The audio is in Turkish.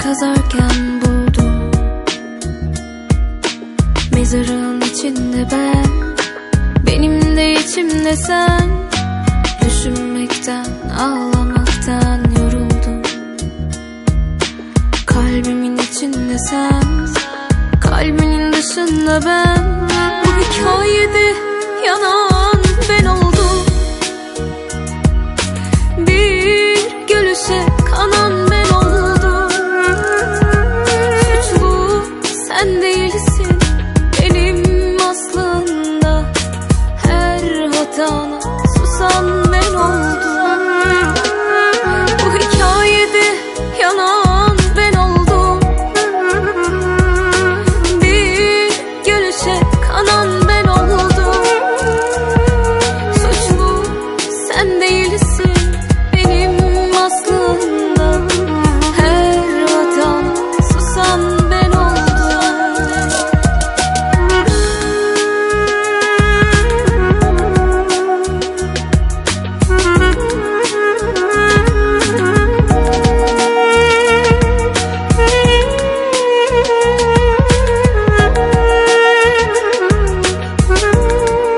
kazarken buldum. Mezarın içinde ben, benim de içimde sen. Düşünmekten, ağlamaktan yoruldum. Kalbimin içinde sen, kalbinin dışında ben. Bu hikayede yanan ben oldum. Bir gülüşe kanan ben oldum. Suçlu sen değilsin benim aslında. Her hatana susan ben oldum. Bu hikayede yanan ben oldum. Bir gülüşe kanan ben oldum. Suçlu sen değilsin